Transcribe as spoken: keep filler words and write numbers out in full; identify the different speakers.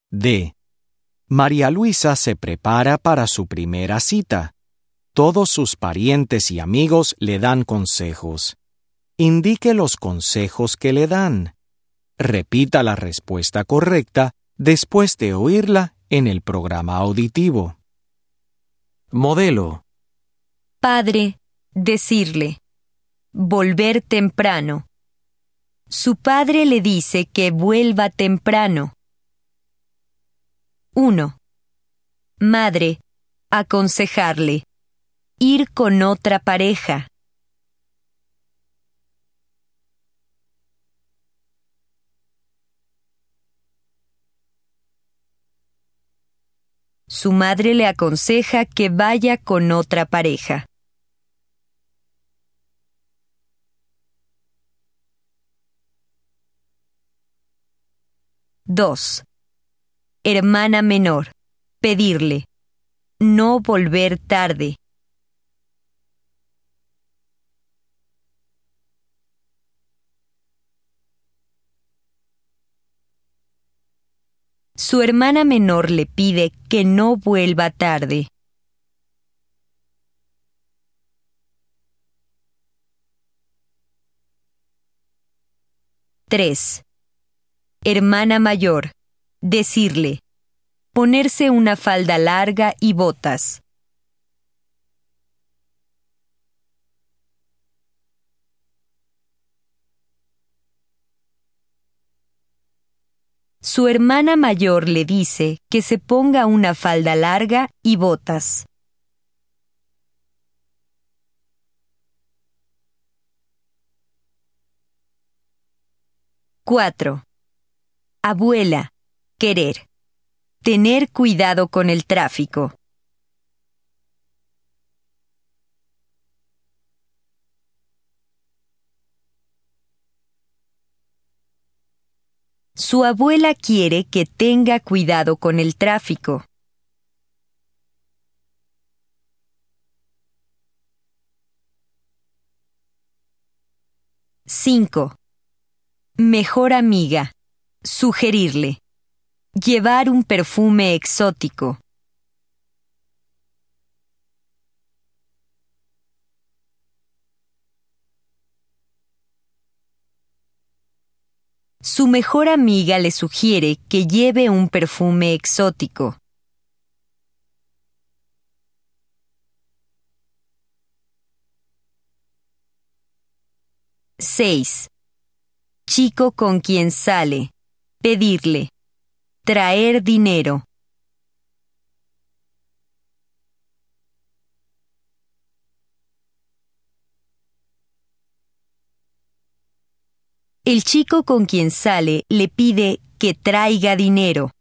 Speaker 1: D. María Luisa se prepara para su primera cita. Todos sus parientes y amigos le dan consejos. Indique los consejos que le dan. Repita la respuesta correcta después de oírla en el programa auditivo. Modelo.
Speaker 2: Padre, decirle. Volver temprano. Su padre le dice que vuelva temprano. uno. Madre, aconsejarle. Ir con otra pareja. Su madre le aconseja que vaya con otra pareja. dos. Hermana menor, pedirle. No volver tarde. Su hermana menor le pide que no vuelva tarde. tres. Hermana mayor, decirle. Ponerse una falda larga y botas. Su hermana mayor le dice que se ponga una falda larga y botas. cuatro. Abuela, querer. Tener cuidado con el tráfico. Su abuela quiere que tenga cuidado con el tráfico. cinco. Mejor amiga. Sugerirle. Llevar un perfume exótico. Su mejor amiga le sugiere que lleve un perfume exótico. seis. Chico con quien sale. Pedirle. Traer dinero. El chico con quien sale le pide que traiga dinero.